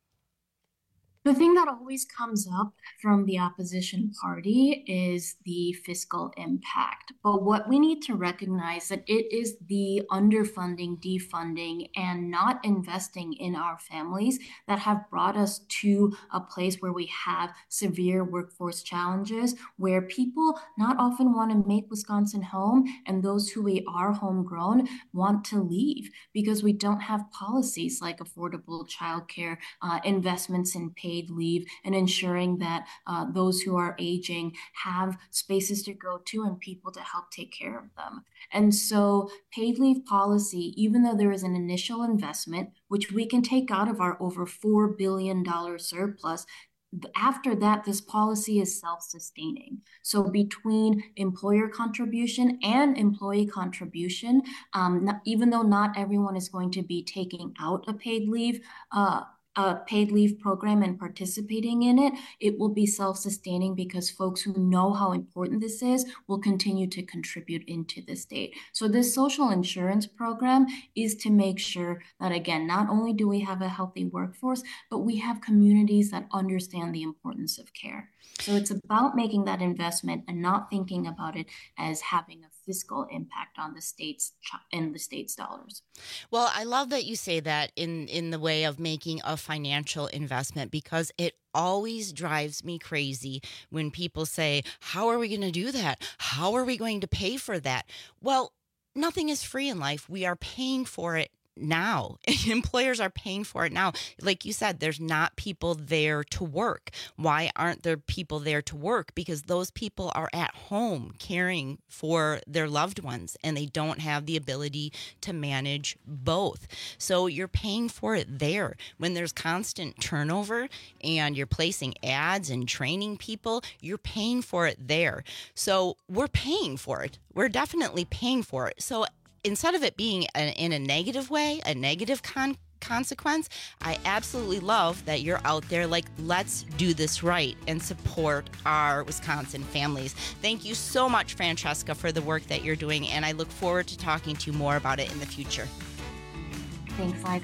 The thing that always comes up from the opposition party is the fiscal impact. But what we need to recognize that it is the underfunding, defunding, and not investing in our families that have brought us to a place where we have severe workforce challenges, where people not often want to make Wisconsin home, and those who we are homegrown want to leave because we don't have policies like affordable childcare, uh, investments in paid leave, and ensuring that uh, those who are aging have spaces to go to and people to help take care of them. And so paid leave policy, even though there is an initial investment, which we can take out of our over four billion dollars surplus, after that, this policy is self-sustaining. So between employer contribution and employee contribution, um, not, even though not everyone is going to be taking out a paid leave, uh, a paid leave program and participating in it, it will be self-sustaining because folks who know how important this is will continue to contribute into the state. So this social insurance program is to make sure that, again, not only do we have a healthy workforce, but we have communities that understand the importance of care. So it's about making that investment and not thinking about it as having a fiscal impact on the state's and the state's dollars. Well, I love that you say that in, in the way of making a financial investment, because it always drives me crazy when people say, how are we going to do that? How are we going to pay for that? Well, nothing is free in life. We are paying for it now. Employers are paying for it now. Like you said, there's not people there to work. Why aren't there people there to work? Because those people are at home caring for their loved ones, and they don't have the ability to manage both. So you're paying for it there. When there's constant turnover and you're placing ads and training people, you're paying for it there. So we're paying for it. We're definitely paying for it. So instead of it being a, in a negative way, a negative con- consequence, I absolutely love that you're out there like, let's do this right and support our Wisconsin families. Thank you so much, Francesca, for the work that you're doing, and I look forward to talking to you more about it in the future. Thanks, Live.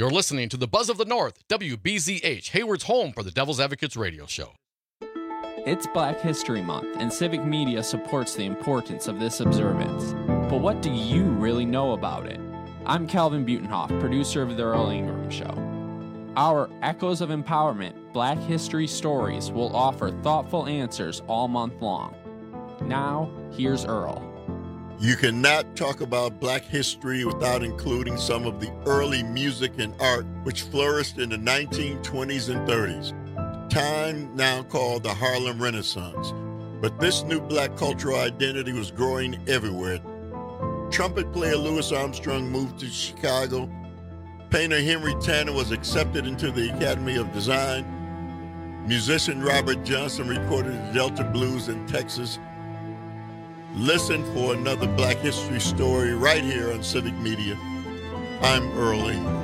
You're listening to the Buzz of the North, W B Z H, Hayward's home for the Devil's Advocates radio show. It's Black History Month, and civic media supports the importance of this observance. But what do you really know about it? I'm Calvin Butenhoff, producer of The Earl Ingram Show. Our Echoes of Empowerment Black History Stories will offer thoughtful answers all month long. Now, here's Earl. You cannot talk about Black history without including some of the early music and art which flourished in the nineteen twenties and thirties, time now called the Harlem Renaissance. But this new Black cultural identity was growing everywhere. Trumpet player Louis Armstrong moved to Chicago. Painter Henry Tanner was accepted into the Academy of Design. Musician Robert Johnson recorded the Delta Blues in Texas. Listen for another Black history story right here on Civic Media. I'm Earl Ingram.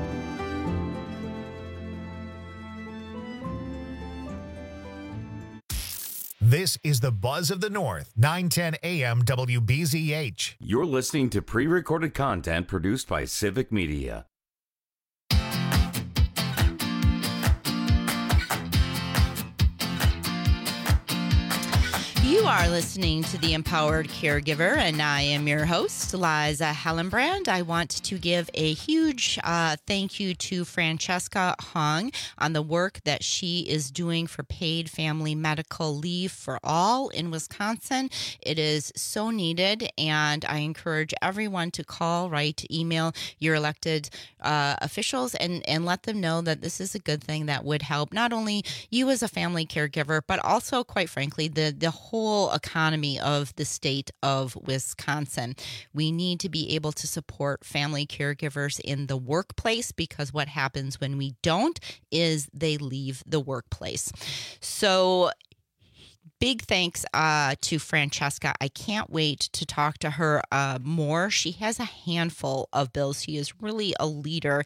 This is the Buzz of the North, nine ten A M W B Z H. You're listening to pre-recorded content produced by Civic Media. You are listening to The Empowered Caregiver, and I am your host, Liza Hallenbrand. I want to give a huge uh, thank you to Francesca Hong on the work that she is doing for paid family medical leave for all in Wisconsin. It is so needed, and I encourage everyone to call, write, email your elected uh, officials and, and let them know that this is a good thing that would help not only you as a family caregiver, but also, quite frankly, the, the whole whole economy of the state of Wisconsin. We need to be able to support family caregivers in the workplace, because what happens when we don't is they leave the workplace. So big thanks uh, to Francesca. I can't wait to talk to her uh, more. She has a handful of bills. She is really a leader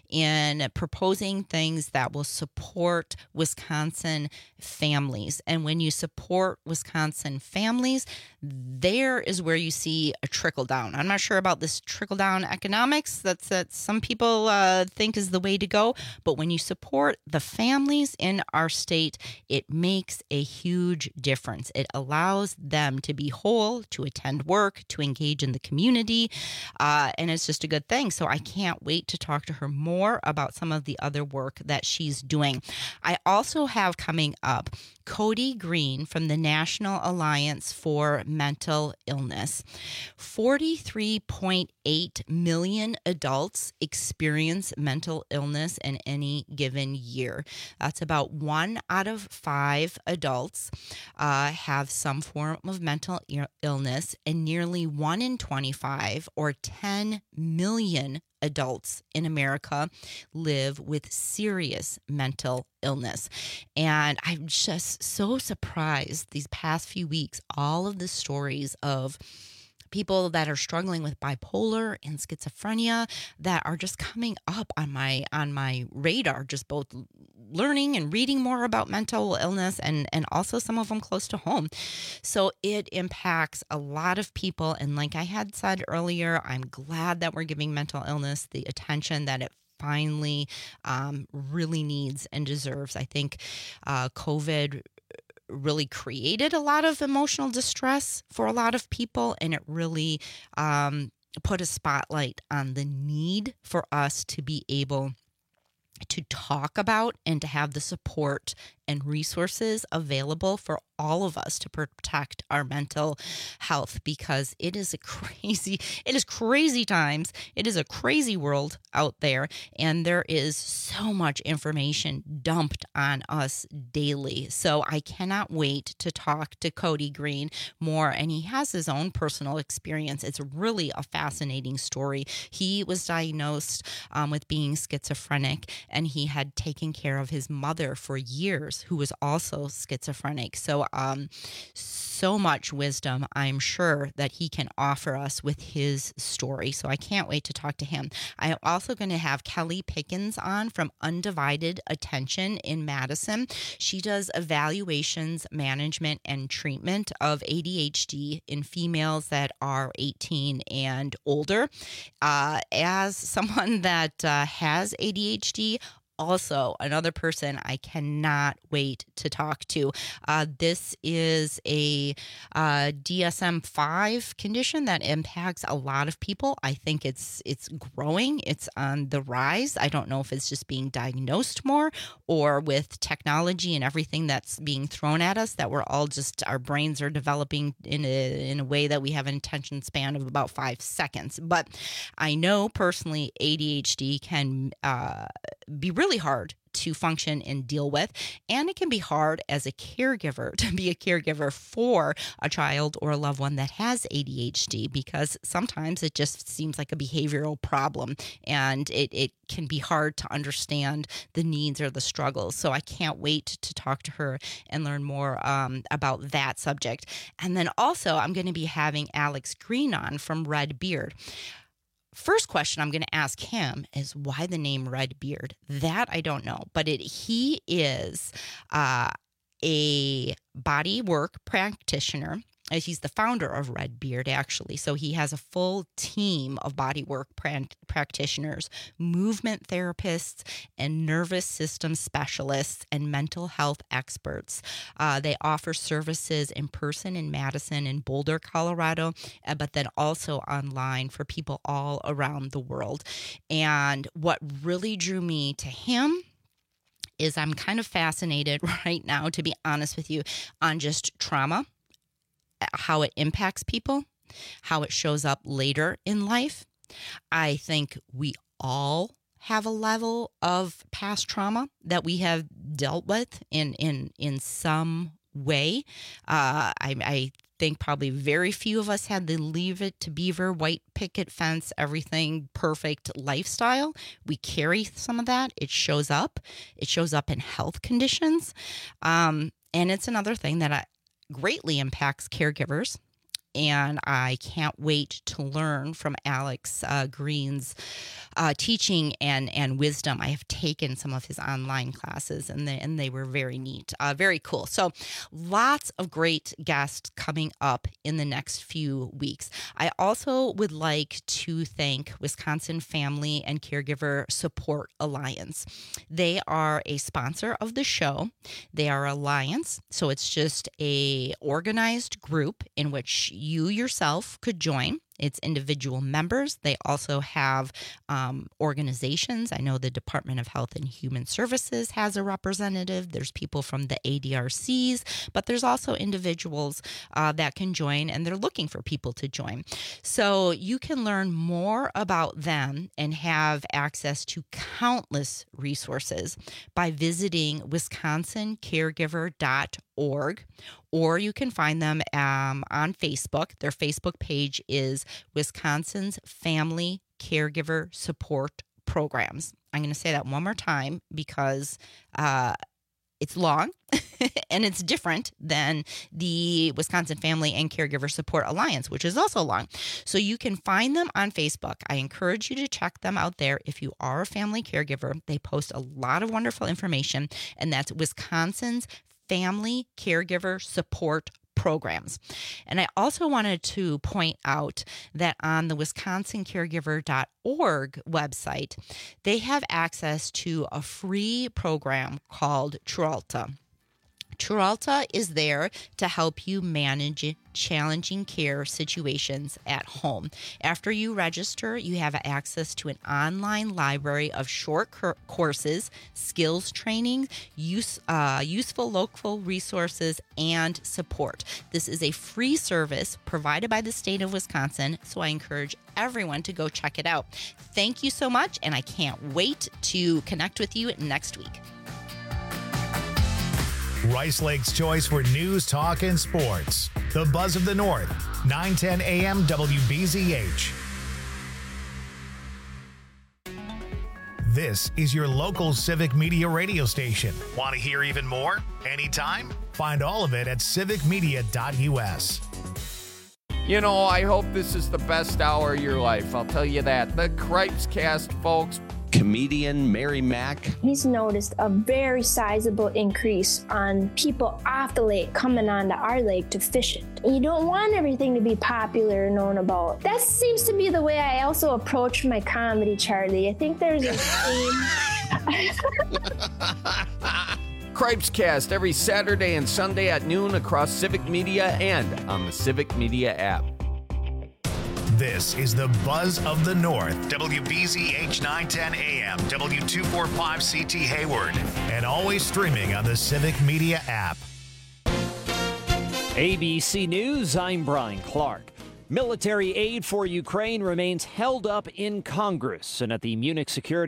in proposing things that will support Wisconsin families. And when you support Wisconsin families, there is where you see a trickle down. I'm not sure about this trickle down economics that's that some people uh, think is the way to go. But when you support the families in our state, it makes a huge difference. It allows them to be whole, to attend work, to engage in the community, uh, and it's just a good thing. So I can't wait to talk to her more about some of the other work that she's doing. I also have coming up Cody Green from the National Alliance for Mental Illness. forty-three point eight million adults experience mental illness in any given year. That's about one out of five adults uh, have some form of mental illness, and nearly one in twenty-five, or ten million adults in America, live with serious mental illness. And I'm just so surprised these past few weeks, all of the stories of people that are struggling with bipolar and schizophrenia that are just coming up on my on my radar, just both learning and reading more about mental illness, and and also some of them close to home. So it impacts a lot of people, and like I had said earlier, I'm glad that we're giving mental illness the attention that it finally um, really needs and deserves. I think uh, COVID really created a lot of emotional distress for a lot of people, and it really um, put a spotlight on the need for us to be able to talk about and to have the support and resources available for all of us to protect our mental health, because it is a crazy, it is crazy times. It is a crazy world out there, and there is so much information dumped on us daily. So I cannot wait to talk to Cody Green more, and he has his own personal experience. It's really a fascinating story. He was diagnosed um, with being schizophrenic, and he had taken care of his mother for years nurse who was also schizophrenic. So, um, so much wisdom, I'm sure, that he can offer us with his story. So I can't wait to talk to him. I'm also going to have Kelly Pickens on from Undivided Attention in Madison. She does evaluations, management, and treatment of A D H D in females that are eighteen and older. Uh, as someone that uh, has A D H D, also another person I cannot wait to talk to. Uh, this is a uh, D S M five condition that impacts a lot of people. I think it's it's growing. It's on the rise. I don't know if it's just being diagnosed more, or with technology and everything that's being thrown at us, that we're all just, our brains are developing in a, in a way that we have an attention span of about five seconds. But I know personally A D H D can uh, be really hard to function and deal with, and it can be hard as a caregiver to be a caregiver for a child or a loved one that has A D H D, because sometimes it just seems like a behavioral problem, and it, it can be hard to understand the needs or the struggles. So I can't wait to talk to her and learn more um, about that subject. And then also I'm going to be having Alex Green on from Red Beard. First question I'm going to ask him is, why the name Red Beard? That I don't know, but it, he is uh, a body work practitioner. He's the founder of Red Beard, actually. So he has a full team of bodywork pra- practitioners, movement therapists, and nervous system specialists and mental health experts. Uh, they offer services in person in Madison and Boulder, Colorado, uh, but then also online for people all around the world. And what really drew me to him is I'm kind of fascinated right now, to be honest with you, on just trauma, how it impacts people, how it shows up later in life. I think we all have a level of past trauma that we have dealt with in in in some way. Uh, I, I think probably very few of us had the Leave It to Beaver, white picket fence, everything perfect lifestyle. We carry some of that. It shows up. It shows up in health conditions. Um, and it's another thing that I, greatly impacts caregivers. And I can't wait to learn from Alex uh, Green's uh, teaching and, and wisdom. I have taken some of his online classes, and they, and they were very neat, uh, very cool. So lots of great guests coming up in the next few weeks. I also would like to thank Wisconsin Family and Caregiver Support Alliance. They are a sponsor of the show. They are Alliance, so it's just a organized group in which you yourself could join. It's individual members. They also have um, organizations. I know the Department of Health and Human Services has a representative. There's people from the A D R Cs, but there's also individuals uh, that can join, and they're looking for people to join. So you can learn more about them and have access to countless resources by visiting wisconsin caregiver dot org, or you can find them um, on Facebook. Their Facebook page is Wisconsin's Family Caregiver Support Programs. I'm going to say that one more time because uh, it's long and it's different than the Wisconsin Family and Caregiver Support Alliance, which is also long. So you can find them on Facebook. I encourage you to check them out there if you are a family caregiver. They post a lot of wonderful information, and that's Wisconsin's Family Caregiver Support Programs. And I also wanted to point out that on the wisconsin caregiver dot org website, they have access to a free program called Tralta. Tralta is there to help you manage challenging care situations at home. After you register, you have access to an online library of short cur- courses, skills training, use, uh, useful local resources, and support. This is a free service provided by the state of Wisconsin, so I encourage everyone to go check it out. Thank you so much, and I can't wait to connect with you next week. Rice Lake's choice for news, talk, and sports. The Buzz of the North, nine ten A M W B Z H. This is your local Civic Media radio station. Want to hear even more? Anytime? Find all of it at civic media dot u s. You know, I hope this is the best hour of your life. I'll tell you that. The Cripes Cast, folks. Comedian Mary Mack. He's noticed a very sizable increase on people off the lake coming onto our lake to fish it. You don't want everything to be popular and known about. That seems to be the way I also approach my comedy, Charlie. I think there's a theme. Cripes Cast every Saturday and Sunday at noon across Civic Media and on the Civic Media app. This is the Buzz of the North, W B Z H nine ten A M, W two forty-five C T Hayward, and always streaming on the Civic Media app. A B C News, I'm Brian Clark. Military aid for Ukraine remains held up in Congress and at the Munich Security